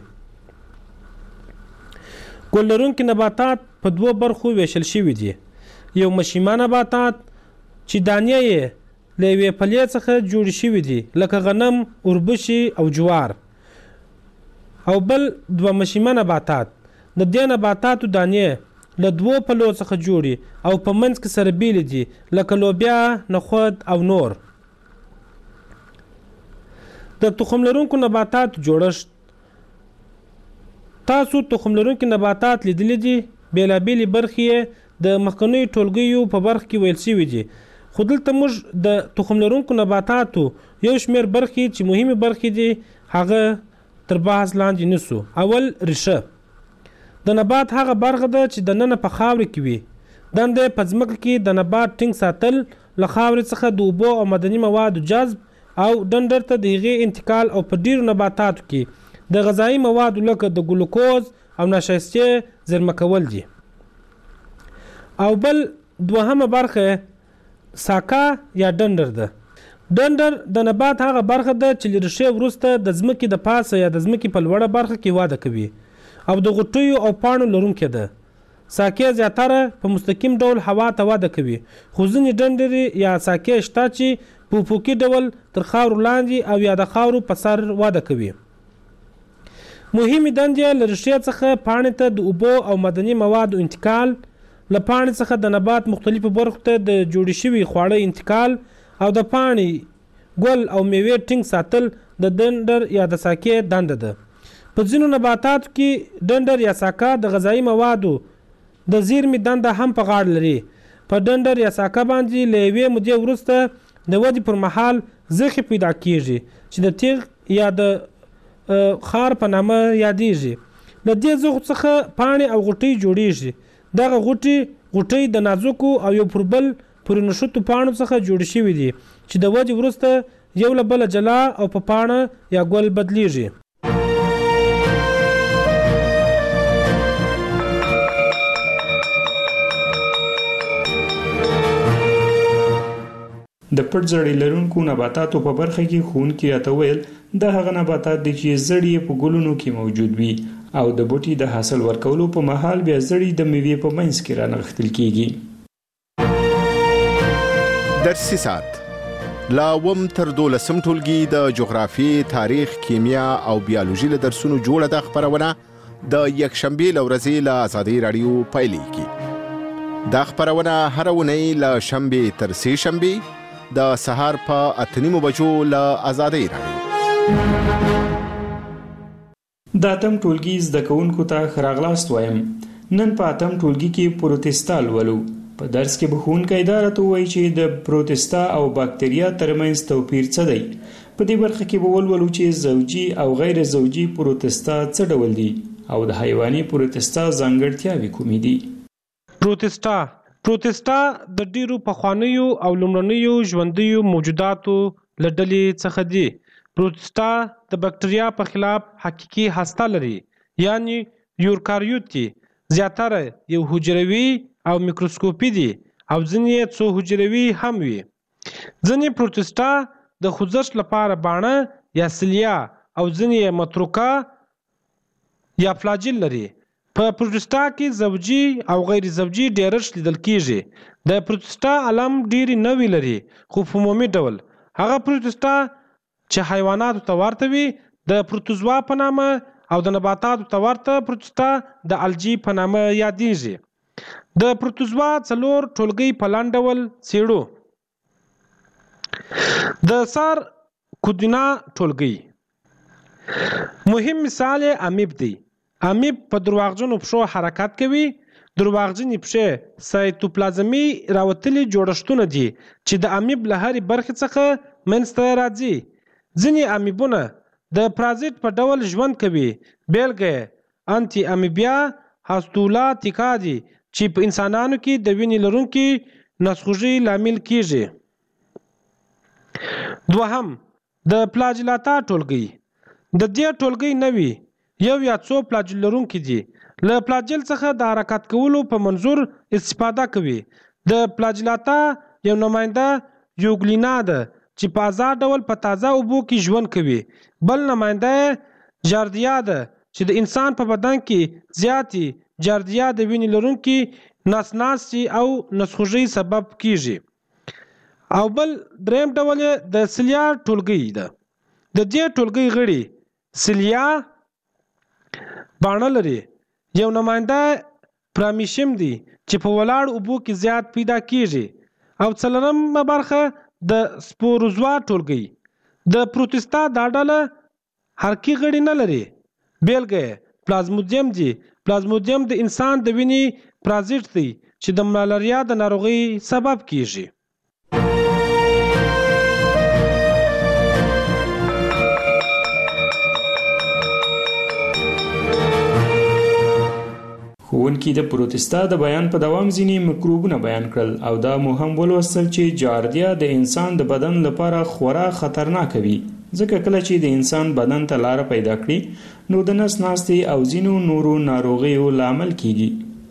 ګل لرونکي نباتات په دوو برخو ویشل شوي دي. یو مشیمه نباتات چې دانې یې له یوې پلې څخه جوړې شوي دي لکه غنم، اوربشې او جوار. او بل دوه مشیمه نباتات. د دې نباتاتو دانې له دوو پلو څخه جوړي او په منځ کې سره بیلې دي لکه لوبیا، نخود او نور. د تخم لرونکو نباتاتو جوړښت. تاسو تخم لرونکي نباتات لیدلی دي. بیلابیلې برخې د مخکنیو ټولګیو په برخه کې ویل شوي دي، خو دلته موږ د تخم لرونکو نباتاتو یو شمېر برخې چې مهمې برخې دي هغه تر بحث لاندې نیسو. اول، ریښه. د نبات هغه برخه ده چې دننه په خاورې کې وي. دنده په ځمکه کې د نبات ټینګ ساتل، له خاورې څخه د اوبو او معدني موادو جذب او ډنډر ته د هغې انتقال او په ډیرو نباتاتو کې د غذایي موادو لکه د ګلوکوز او نشایستې زیرمه کول دي. او بل دوهمه برخه ساکه یا ډنډر ده. ډنډر د نبات هغه برخه ده چې له ریښې وروسته د ځمکې د پاسه یا د ځمکې په لوړه برخه کې وده کوي او د غوټیو او پاڼو لرونکې ده. ساکې زیاتره په مستقیم ډول هوا ته وده کوي، خو ځینې ډنډرې یا ساکې شته چې په افقي ډول تر خاورو لاندې او یا د خاورو په سر وده کوي. مهمې دندې له ریښې څخه پاڼې ته د اوبو او معدني موادو انتقال، له پاڼې څخه د نبات مختلفو برخو ته د جوړې شوي خواړه انتقال او د پاڼې، ګل او میوې ټینګ ساتل د ډنډر یا د ساکې دنده ده. په ځینو نباتاتو کې ډنډر یا ساکه د غذایي موادو د زیرمې دنده هم په غاړه لري. په ډنډر یا ساکه باندې له یوې مودې وروسته د ودې پر مهال زخې پیدا کیږي چې د تیغ یا د خار په نامه یادیږي. له دې زخو څخه پاڼې او غوټۍ جوړیږي. دغه غوټۍ د نازکو او یو پر بل پورې نښتو پاڼو څخه جوړې شوي دي چې د ودې وروسته یو له بله جلا او په پاڼه یا ګل بدلیږي. د پټ زړي لرونکو نباتاتو په برخه کې ښوونکي راته ویل دا هغه نباتات دي چې زړي په ګلونو کې موجود وي او د بوټي د حاصل ورکولو په مهال بیا زړي د میوې په منځ کې رانغښتل کیږي. درسي ساعت لا وم تر 12 ټولګي د جغرافي، تاریخ، کیمیا او بیولوژي له درسونو جوړه د خبرونه د یکشنبه لورځي له آزادۍ رادیو پایلیږي. دا خبرونه هر ونی له شنبه تر سه شنبه د سهار په 8:30 بجو له آزادۍ رادیو. د اتم ټولګي زده کوونکو ته ښه راغلاست وایم. نن په اتم ټولګي کې پروتستا لولو. په درس کې به ښوونکی دا راته ووایي چې د پروتستا او باکتریا ترمنځ توپیر څه دی. په دې برخه کې به ولولو چې زوجي او غیر زوجي پروتستا څه ډول دي او د حیواني پروتستا ځانګړتیاوې کومې دي. پروتستا د ډیرو پخوانیو او لومړنیو ژوندیو موجوداتو له ډلې څخه دي. پروتستا د بکټریا په خلاف حقیقي هسته لري، یعنی یوکاریوت دي. زیاتره یو حجروي او میکروسکوپي دي او ځینې څو حجروي هم وي. ځینې پروتستا د خوځښت لپاره باڼه یا سیلیا او ځینې متروکه یا فلاجیل لري. په پروتستا کې زوجي او غیر زوجي ډیرښت لیدل کیږي. د پروتستا علم ډیری نوی لري، خو په عمومي ډول هغه پروتستا چې حیواناتو ته ورته وي د پروتوزوا په نامه او د نباتاتو ته ورته پروتستا د الجی په نامه یادیږي. د پروتوزوا 4 ټولګي په لاندې ډول څېړو. د سار کودینا ټولګي مهم مثال امیب دی. امیب په درواغجنو پښو حرکت کوي. درواغجنې پښې سایتوپلازمي راوتلي جوړښتونه دي چې د امیب له هرې برخې څخه منځته راځي. ځینې امیبونه د پرازیت په ډول ژوند کوي. بیلګه یې انټي امیبیا هاستولاتیکا دي چې په انسانانو کې د وینې لرونکي نسخوږي لامل کیږي. دوهم، د فلاجیلاتا ټولګي. د دې ټولګي نوي یو یا څو فلاجیل لرونکي دي. له فلاجیل څخه د حرکت کولو په منظور استفاده کوي. د فلاجیلاتا یو نماینده یوګلینا ده چې په آزاد ډول په تازه اوبو کې ژوند کوي. بل نماینده جاردیا ده چې د انسان په بدن کې زیاتې جاردیا د وینې لرونکي ناسناسي او نسخوږي سبب کیږي. او بل دریم ډول د سلیا ټولګي ده. د دې ټولګي غړي سلیا باڼه لري. یو نماینده پرامیشیم دی چې په ولاړ اوبو کې زیات پیدا کیږي. او څلورمه برخه د سپوروزوا ټولګي. د پروتستا دا ډله حرکي غړي نه لري. بیلګه پلازمودیم دی. پلازمودیم د انسان د وینې پرازیت دی چې د ملاریا د ناروغۍ سبب کیږي. ښوونکي د پروتستا د بیان په دوام ځینې مکروبونه بیان کړل او دا مو هم ولوستل چې جاردیا د انسان د بدن لپاره خورا خطرناک وي، ځکه کله چې د انسان بدن ته لاره پیدا کړي نو د نس ناستې او ځینو نورو ناروغیو لامل کیږي.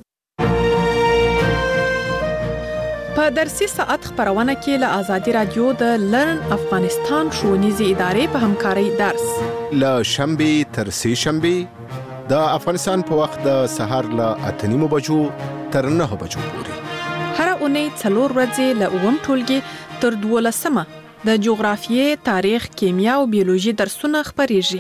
په درسي ساعت خبرونه کې له آزادي رادیو د لرن افغانستان ښوونیزې ادارې په همکارۍ درس له شنبې تر سې شنبې د افغانستان په وخت د سهار له 8:30 بجو تر 9 بجو پورې. هر اونۍ 4 ورځې له 9 ټولګي تر 12 د جغرافیې، تاریخ، کیمیا او بیولوژي درسونه خبرېږي.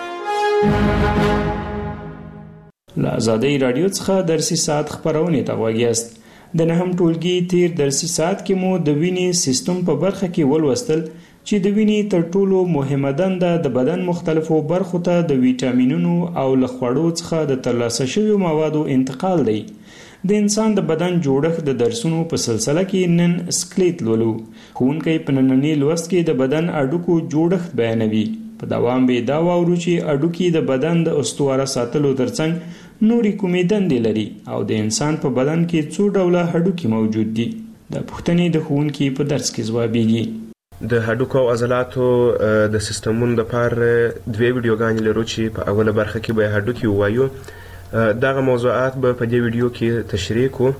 له آزادۍ رادیو څخه درسي ساعت خبرونه ته غوږ یاست. د 9 ټولګي تیر درسي ساعت کې مو د وینې سیستم په برخه کې ولوستل چې د وینې تر ټولو مهمه دنده د بدن مختلفو برخو ته د ویټامینونو او له خوړو څخه د ترلاسه شویو موادو انتقال دی. د انسان د بدن جوړښت د درسونو په سلسله کې نن سکلیټ لولو. ښوونکی په ننني لوست کې د بدن اډوکو جوړښت بیانوي. په دوام به دا واورو چې اډوکي د بدن د استواره ساتلو ترڅنګ نورې کومې دندې لري او د انسان په بدن کې څو ډوله هډوکي موجود دي. د پوښتنې د ښوونکي په درس کې ځوابیږي. د هډوکو او عضلاتو د سیستمونو لپاره دوه ویډیوګانې لرو چې په اوله برخه کې به هډوکي ووایو. دغه موضوعات به په دې ویډیو کې تشریح کوو.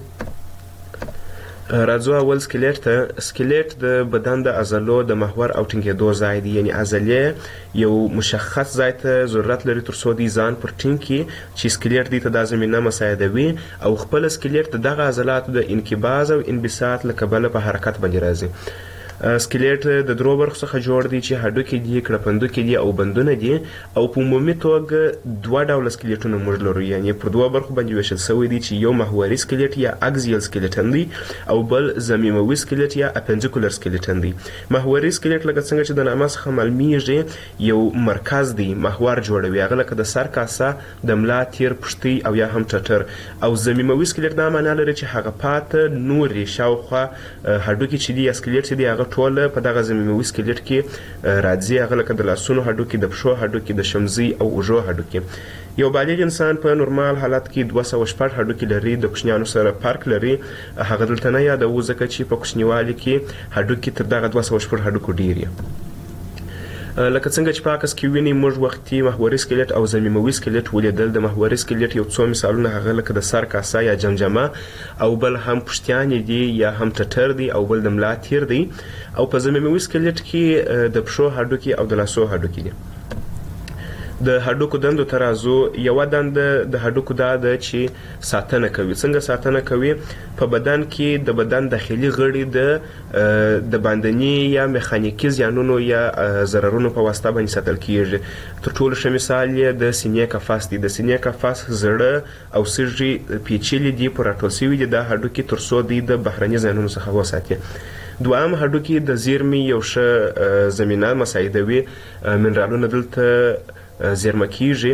راځو اول سکلیټ ته. سکلیټ د بدن د عضلو د محور او ټینګېدو ځای دی، یعنی عضلې یو مشخص ځای ته ضرورت لري تر څو دی ځان پر ټینګ کړي چې سکلیټ دې ته دا زمینه مساعدوي او خپل سکلیټ د دغه عضلاتو د انقباض او انبساط له کبله په حرکت باندې راځي. سکلیټ د درو برخو څخه جوړ دی چې هډوکي دي، کړپندوکي دي او بندونه دي. او په عمومي توګه دوه ډوله سکلیټونه موږ لرو، یعنی پر دوه برخو باندې ویشل شوی دی چې یو محوري سکلیټ یا اکزیل سکلیټن دی او بل ضمیموي سکلیټ یا اپنډیکولر سکلیټن دی. محوري سکلیټ لکه څنګه چې د نامه څخه معلومیږي یو مرکز دی، محور جوړوي، هغه لکه د سر کاسه، د ملا تیر، پښتۍ او یا هم ټټر. او ضمیموي سکلیټ دا معنی لري چې هغه پاته نورې شاوخوا هډوکي چې دي یا سکلیټ چې دی هغه ټول په دغه ضمیموي سکلیټ کې راځي، هغه لکه د لاسونو هډوکي، د پښو هډوکي، د شمزي او اوږو هډوکي. یو بالغ انسان په نورمال حالت کې 206 هډوکي لري، د کوچنیانو سره فرق لري. هغه دلته نه یادوو ځکه چې په کوچنیوالي کې هډوکي تر دغه 206 هډوکو ډیر دي. لکه څنګه چې په عکس کې ویني موږ وختي محوري سکلیټ او ضمیموي سکلیټ ولیدل. د محوري سکلیټ یو څو مثالونه هغه لکه د سر کاسه یا جمجمه او بل هم پښتیانې دي یا هم ټټر دی او بل د ملا تیر دی. او په ضمیموي سکلیټ کې د پښو هډوکي او د لاسو هډوکي دي. د هډوکو دندو ته راځو. یوه دنده د هډوکو دا ده چې ساتنه کوي. څنګه ساتنه کوي؟ په بدن کې د بدن داخلي غړي د باندني یا میخانیکي زیانونو یا ضررونو په واسطه باندې ساتل کیږي. تر ټولو ښه مثال یې د سینې قفس دی. د سینې قفس زړه او سږي پیچلي دي، پر راټول شوي دي دا هډوکي تر څو دوی د بهرني زیانونو څخه وساتي. دویم هډوکي د زیرمې یو ښه زمینه مساعدوي. منرالونه دلته زیرمه کیږي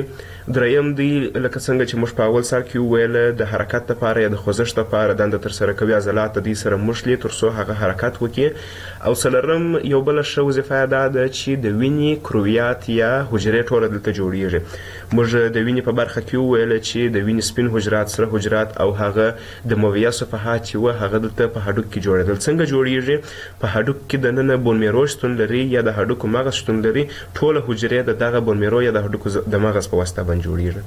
دریم دی لکه څنګه چې موږ په اول سر کې وویل د حرکت لپاره یا د خوځښت لپاره دنده ترسره کوي عضلات د دې سره مښلي تر څو هغه حرکت وکړي. او څلورم یو بله ښه وظیفه دا ده چې د وینې کرویات یا حجرې ټوله دلته جوړیږي. موږ د وینې په برخه کې وویل چې د وینې سپین حجرات، سره حجرات او هغه د مویه صفحات چې وه هغه دلته په هډوکو کې جوړېدل. څنګه جوړیږي؟ په هډوکو کې دننه بون میرو شتون لري یا د هډوکو مغز شتون لري. ټوله حجرې د دغه بون میرو یا د هډوکو د مغز په واسطه باندې جوړیږي.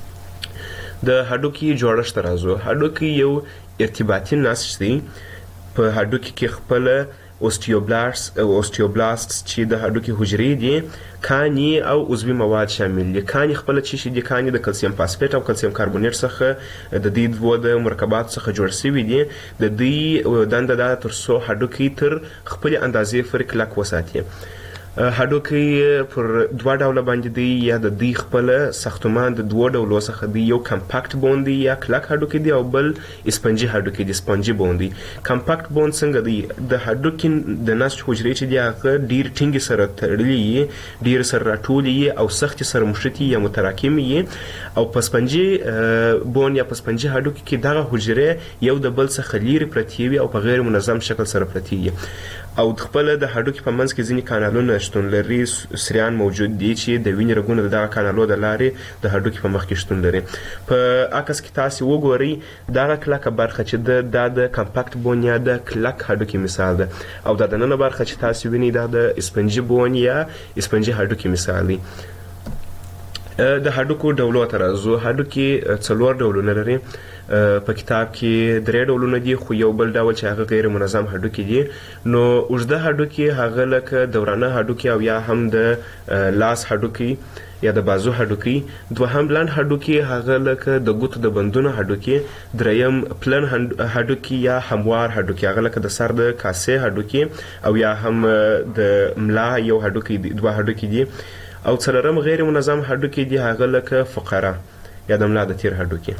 د هډوکي جوړښت ته راځو. هډوکي یو ارتباطي نسج دی. په هډوکي کې خپله اوستیوبلاست چې د هډوکي حجرې دي، کاني او عضوي مواد شامل دي. کاني خپله چې شي دي، کاني د کلسیم فاسفیټ او کلسیم کاربونیټ څخه د دې دوه د مرکباتو څخه جوړ شوي دي. د دوی دنده دا تر څو هډوکي تر خپلې اندازې پورې کلک وساتي. هډوکي پر دوه ډوله باندې دی، یا د دوی خپله ساختمان د دوه ډولو څخه دی. یو کمپاکټ بون دی یا کلک هډوکي دی، او بل اسپنجي هډوکي دی، سپنجي بون دی. کمپاکټ بون څنګه دی؟ د هډوکي د نسج حجرې چې دی هغه ډېر ټینګې سره تړلي وي، ډېر سره راټولې وي او سختې سره مښتې یا متراکمې وي. او په سپنجي بون یا په سپنجي هډوکي کې دغه حجرې یو د بل څخه لیرې پرتې وي او په غیر منظم شکل سره پرتې وي. او خپله د هډوکي په منځ کې ځینې کانالونه شتون لري، سریان موجود دي چې د وینې رګونه د دغه کانالو د لارې د هډوکي په مخ کې شتون لري. په عکس کې تاسې وګورئ دغه کلکه برخه چې دا د کمپاکټ بون یا د کلک هډوکي مثال ده، او دا دننه برخه چې تاسې وینئ دا د اسپنجي بون یا اسپنجي هډوکي مثال دی. د هډوکو ډولو ته راځو. هډوکي 4 ډولونه لري. په کتاب کې 3 ډولونه دي، خو یو بل ډول چې هغه غیر منظم هډوکي دي. نو اوږده هډوکي هغه لکه دورانه هډوکي او یا هم د لاس هډوکي یا د بازو هډوکي. دوهم لنډ هډوکي هغه لکه د ګوتو د بندونو هډوکي. دریم پلن هډوکي یا هموار هډوکي هغه لکه د سر د کاسې هډوکي او یا هم د ملا یو هډوکي دي، 2 هډوکي دي. او څلورم غیر منظم هډوکي دي هغه لکه فقره یا د ملا د تیر هډوکي.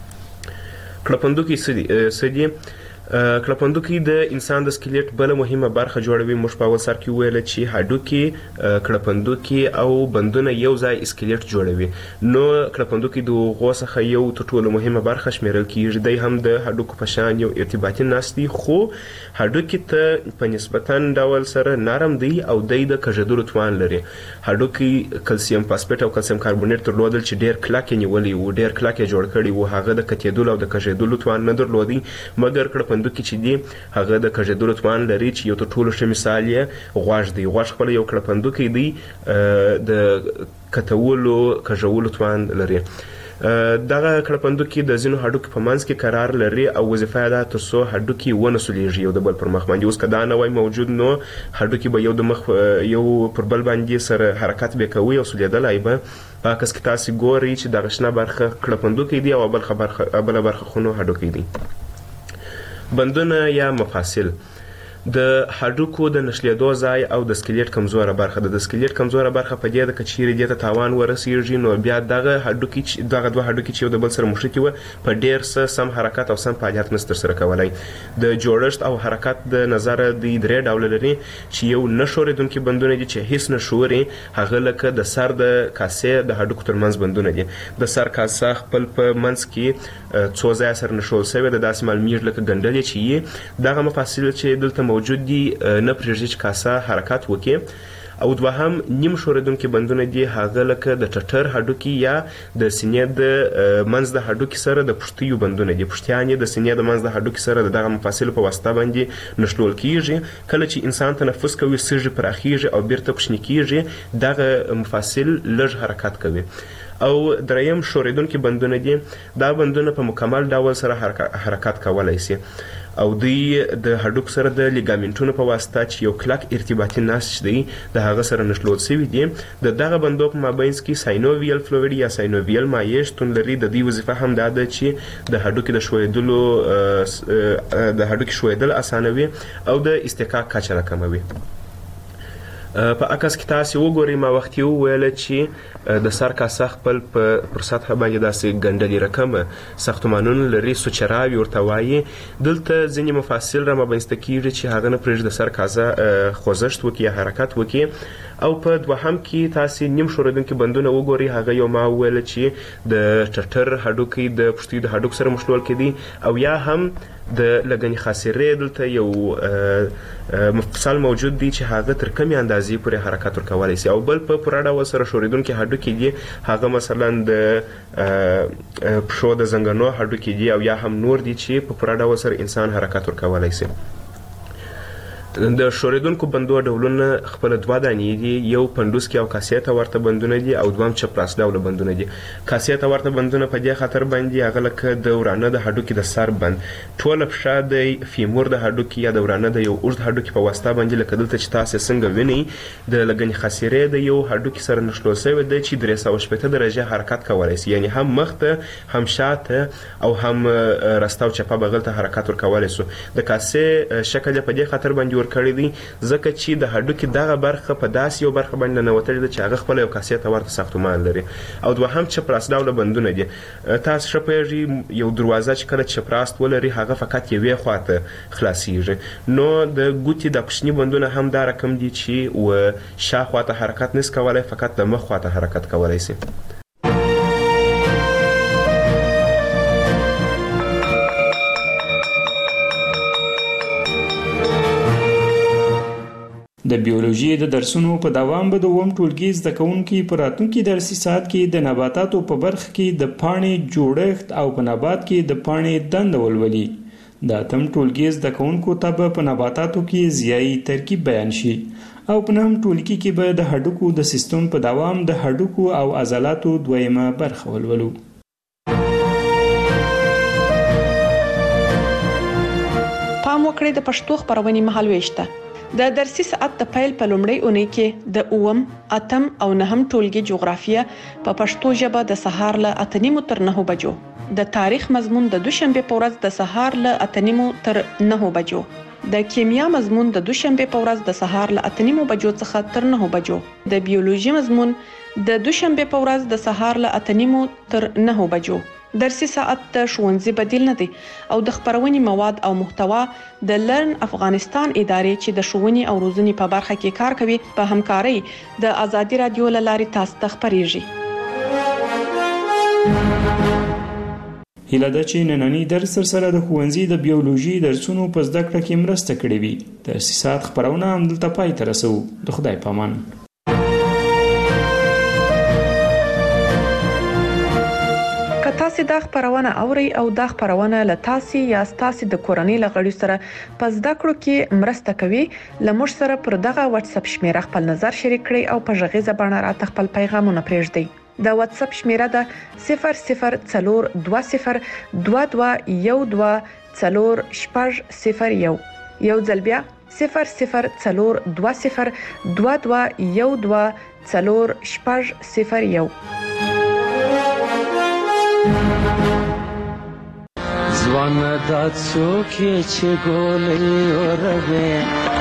کړپندوکي څه دي؟ کړپندوکي د انسان د سکلیټ بله مهمه برخه جوړوي. موږ په اول سر کې وویل چې هډوکي، کړپندوکي او بندونه یو ځای سکلیټ جوړوي. نو کړپندوکي د هغو څخه یو تر ټولو مهمه برخه شمیرل کیږي. دی هم د هډوکو په شان یو ارتباطي نسج دی، خو هډوکي ته په نسبتا ډول سره نرم دی او دی د کږېدلو توان لري. هډوکي کلسیم فاسفیټ او کلسیم کاربونیټ درلودل چې ډېر کلک یې نیولی و، ډېر کلک یې جوړ کړي و. هغه د کتېدلو او د کږېدلو توان نه درلودی، مګر کړپندوکي چې دی هغه د کږېدلو توان لري، چې یو تر ټولو ښه مثال یې غوږ دی. غوږ خپله یو کړپندوکی دی، د کتولو کږولو توان لري. دغه کړپندوکي د ځینو هډوکي په منځ کې قرار لري او وظیفه یې ده تر څو هډوکي ونه سولیږي یو د بل پر مخ باندې. اوس که دا نه وای موجود نو هډوکي به یو د مخ یو پر بل باندې سره حرکت به کوي او سولیدلی به. په عکس کې تاسې ګورئ چې دغه شنه برخه کړپندوکی دی او بله برخه خو نو هډوکی دی. بندونه یا مفاصل د هډوکو د نښلېدو ځای او د سکلیټ کمزوره برخه ده. د سکلیټ کمزوره برخه په دې ده که چیرې دې ته تاوان ورسېږي نو بیا دغه دوه هډوکي چې یو د بل سره مښتي وه په ډېر څه سم حرکت او سم فعالیت نشي ترسره کولی. د جوړښت او حرکت د نظره دوی 3 ډوله لري چې یو نه ښورېدونکي بندونه دي چې هیڅ نه ښوري. هغه لکه د سر د کاسې د هډوکو ترمنځ بندونه دي. د سر کاسه خپل په منځ کې څو ځایه سره نښول شوې ده، داسې معلومیږي لکه ګنډلې چې یي. دغه مفاصل چې دلته موجود دي نه پرېږدي چې کاسه حرکت وکړي. او دوهم نیم ښورېدونکي بندونه دي، هغه لکه د ټټر هډوکي یا د سینې د منځ د هډوکي سره د پښتیو بندونه دي. پښتیان یې د سینې د منځ د هډوکي سره د دغه مفاصلو په واسطه باندې نښلول کیږي. کله چې انسان تنفس کوي سږي پراخیږي او بیرته کوچني کیږي، دغه مفاصل لږ حرکت کوي. او دریم ښورېدونکي بندونه دي. دا بندونه په مکمل ډول سره حرکت کولی شي او دوی د هډوکو سره د لیګامنټونو په واسطه چې یو کلک ارتباطي نسج دی د هغه سره نښلول شوي دي. د دغه بندو په مابینځ کې ساینوویل فلویډ یا ساینوویل مایع شتون لري. د دې وظیفه هم دا ده چې د هډوکي د هډوکي ښویېدل اسانوي او د اصطکاک کچه راکموي. په عکس کې تاسې وګورئ، ما وختي وویله چې د سر کاسه خپل پر سطحه باندې داسې ګنډلې رقمه ساختمانونه لري، سوچراوي ورته وایي. دلته ځینې مفاصل را مابینځته کېږي چې هغه نه پرېږدي د سر کاسه خوځښت وکړي یا حرکت وکړي. او په دوهم کې تاسو نیم ښورېدونکي بندونه وګورئ. هغه یو ما وویل چې د ټټر هډوکي د پښتۍ د هډوک سره مشلول کېدي او یا هم د لګنې خاصرې دلته یو مفصل موجود دی چې هغه تر کمې اندازې پورې حرکت ورکولی شي. او بل په پوره ډول سره ښورېدونکي هډوکي دي هغه مثلا د پښو د زنګنو هډوکي دي او یا هم نور دي چې په پوره ډول سره انسان حرکت ورکولی شي. د ښورېدونکو بندو ډولونه خپله دوه دانې دي، یو پنډوسکي او کاسې ته ورته بندونه دي او دوهم چپراس ډوله بندونه دي. کاسې ته ورته بندونه په دې خاطر باندې هغه لکه د ورانه د هډوکي د سر بند، ټوله پښه د فیمور د هډوکي یا د ورانه د یو اوږد هډوکي په واسطه باندې لکه دلته چې تاسې څنګه وینئ د لګنې خاصرې د یو هډوکي سره نښلول شوی دی چې 360 درجې حرکت کولی شي، یعنی هم مخ ته هم شاته او هم راسته او چپه بغل ته حرکت ورکولی شو. د کاسې شکل یې په دې خاطر باندې ورکړی دی ځکه چې د هډوکي دغه برخه په داسې یو برخه باندې ننوتلې ده چې هغه خپله یو کاسې ته ورته ساختمان لري. او دوهم چپراس ډوله بندونه دي. تاسو ښه پوهېږئ یو دروازه چې کله چپراست ولري هغه فقط یوې خواته خلاصیږي، نو د ګوتې د کوچني بندونه هم دا رقم دي چې شاخوا ته حرکت نشي کولی، فقط د مخ خواته حرکت کولی شي. د بیولوژي د درسونو په دوام به د اووم ټولګي زده کوونکي په راتلونکي درسي ساعت کې د نباتاتو په برخه کې د پاڼې جوړښت او په نبات کې د پاڼې دنده ولولي. د اتم ټولګي زده کوونکو ته به په نباتاتو کې ضیایي ترکیب بیان شي او په نهم ټولګي کې به د هډوکو د سیستم په دوام د هډوکو او عضلاتو دویمه برخه ولولو. پام وکړئ د پښتو خبرونې مهالوېش ته. د درسي ساعت د پیل په لومړۍ اونۍ کې د اووم، اتم او نهم ټولګي جغرافیه په پښتو ژبه د سهار له 8:30 تر 9 بجو، د تاریخ مضمون د دوشنبه په ورځ د سهار له 8:30 تر 9 بجو، د کیمیا مضمون د دوشنبه په ورځ د سهار له 8:30 بجو څخه تر 9 بجو، د بیولوژي مضمون د دوشنبه په ورځ د سهار له 8:30 تر 9 بجو. درسي ساعت د ښوونځي بدیل نه دی او د خبرونې مواد او محتوا د لرن افغانستان ادارې چې د ښوونې او روزنې په برخه کې کار کوي په همکارۍ د ازادي رادیو له لارې تاسو ته خبرېږي. هیله ده چې نننی درس سره د ښوونځي د بیولوژي درسونو په زده کړه کې مرسته کړې وي. درسي ساعت خبرونه همدلته پای ته رسوو. د خدای په امان. تاسو دا خبرونه اوري او دا خبرونه له تاسو یا تاسو د کورنۍ لغړی سره په زده کړو کې مرسته کوي. لمر سره پر دغه واتس اپ شمیره خپل نظر شریک کړئ او په غږیزه بڼه راته خپل پیغامونه پرېږدئ. د واتس اپ شمیره ده 004212124001. یو ځل بیا 004212124001. زوانه دا څوک چې ګولې اوروي،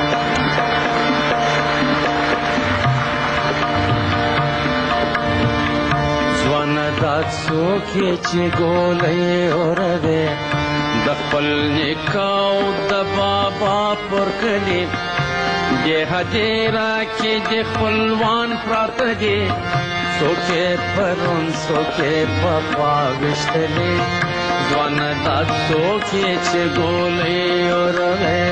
زوانه دا څوک چې ګولې اوروي، د خپل نکاو د بابا پر کلی د هدیرا کې د خپلوان پراته دي، څوکې پرون څوکې په خوا وشتلې، ځوانه دا څوک چې ګولې اوروي.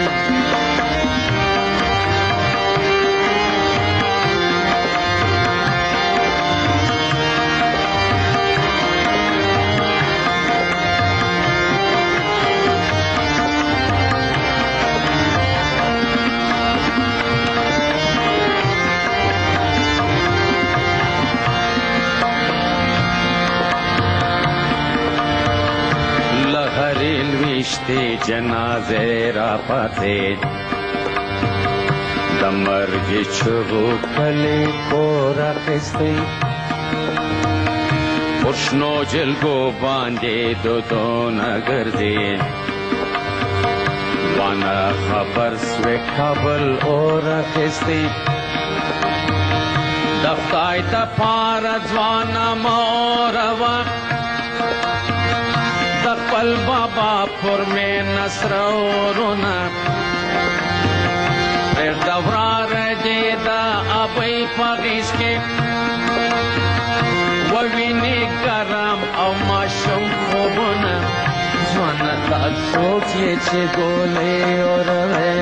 وشتی جنازه را پاتې د مرګ چغو کلی کور اخیستی، پر شنو جلګو باندې دودونه ګرځي، وانه خبر سوی کابل اور اخیستی، د خدای دپاره ځوانه موروا خپل بابا پر می نصر ورونه پرېږده وراره دې د ابۍ چې ګولې اوروي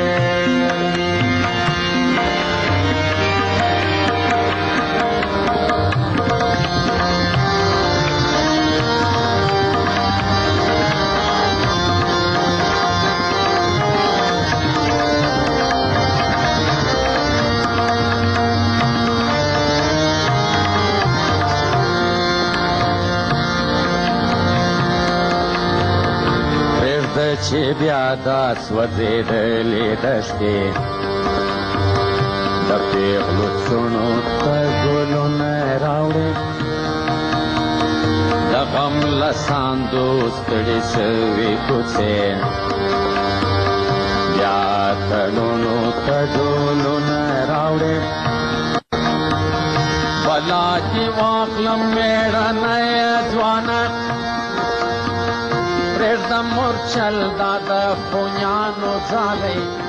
چې بیا دا سوځېدلې دښتې د پېغلو څڼو ته ګلونه راوړې د غم له ساندو ستړې سوې کوڅې بیا تلونو ته ډولونه راوړې بلا دې واخلم مېړنی ځوانه پرېږدم مورچل دا د خونیانو ځالۍ